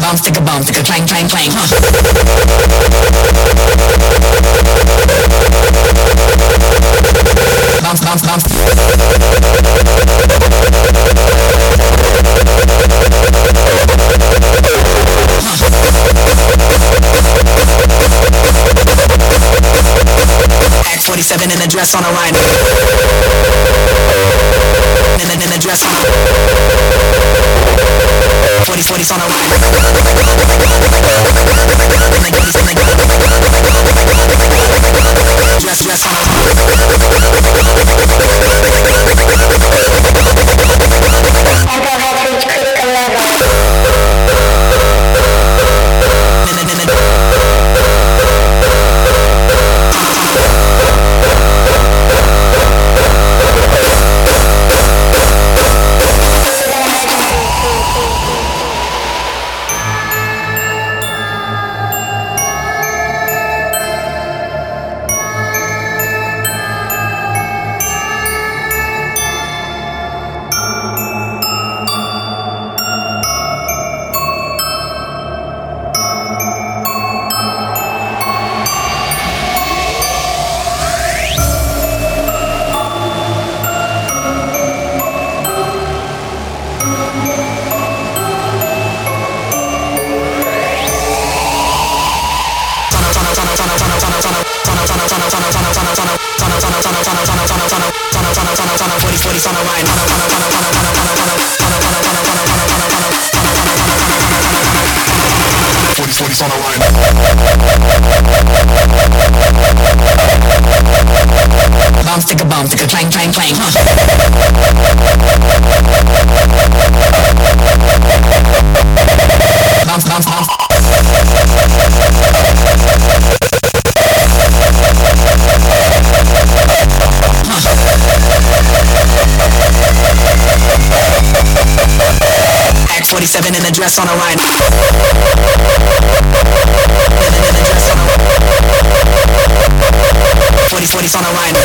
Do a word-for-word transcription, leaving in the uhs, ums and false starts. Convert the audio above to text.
Bounce, ticka, bounce, ticka, clang, clang, clang. Huh. Bounce, bounce, bounce. Act forty-seven in a dress on a rhino. In a, in a dress on a forty forties on a rhino. Dress, dress on a bounce, ticka, bounce, ticka, clang, clang, clang. Huh. Bounce, bounce, bounce. Act forty-seven in a dress on a rhino. In a, in a dress on a forties, forties on a rhino.